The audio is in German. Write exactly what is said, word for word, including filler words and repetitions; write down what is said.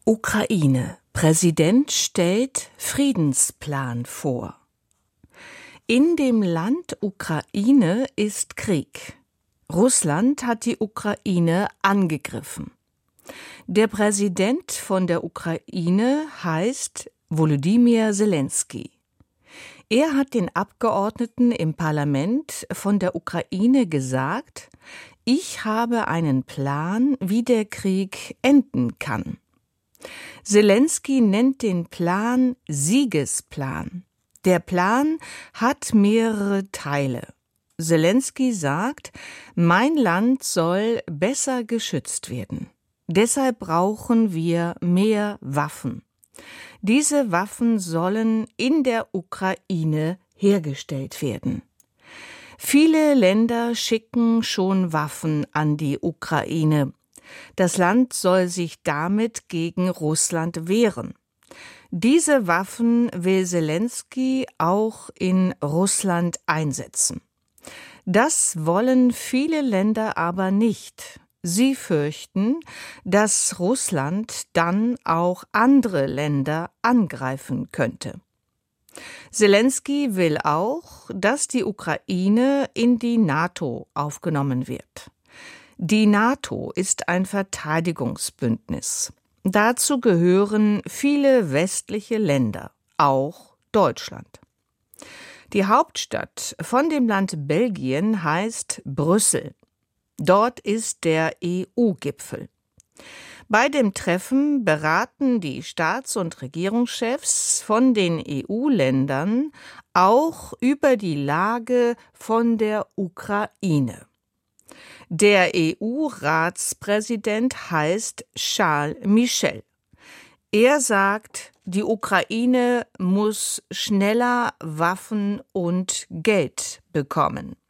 Ukraine. Präsident stellt Friedensplan vor. In dem Land Ukraine ist Krieg. Russland hat die Ukraine angegriffen. Der Präsident von der Ukraine heißt Volodymyr Selenskyj. Er hat den Abgeordneten im Parlament von der Ukraine gesagt, ich habe einen Plan, wie der Krieg enden kann. Selenskyj nennt den Plan Siegesplan. Der Plan hat mehrere Teile. Selenskyj sagt, mein Land soll besser geschützt werden. Deshalb brauchen wir mehr Waffen. Diese Waffen sollen in der Ukraine hergestellt werden. Viele Länder schicken schon Waffen an die Ukraine. Das Land soll sich damit gegen Russland wehren. Diese Waffen will Selenskyj auch in Russland einsetzen. Das wollen viele Länder aber nicht. Sie fürchten, dass Russland dann auch andere Länder angreifen könnte. Selenskyj will auch, dass die Ukraine in die NATO aufgenommen wird. Die NATO ist ein Verteidigungsbündnis. Dazu gehören viele westliche Länder, auch Deutschland. Die Hauptstadt von dem Land Belgien heißt Brüssel. Dort ist der E U-Gipfel. Bei dem Treffen beraten die Staats- und Regierungschefs von den E U-Ländern auch über die Lage von der Ukraine. Der E U-Ratspräsident heißt Charles Michel. Er sagt, die Ukraine muss schneller Waffen und Geld bekommen.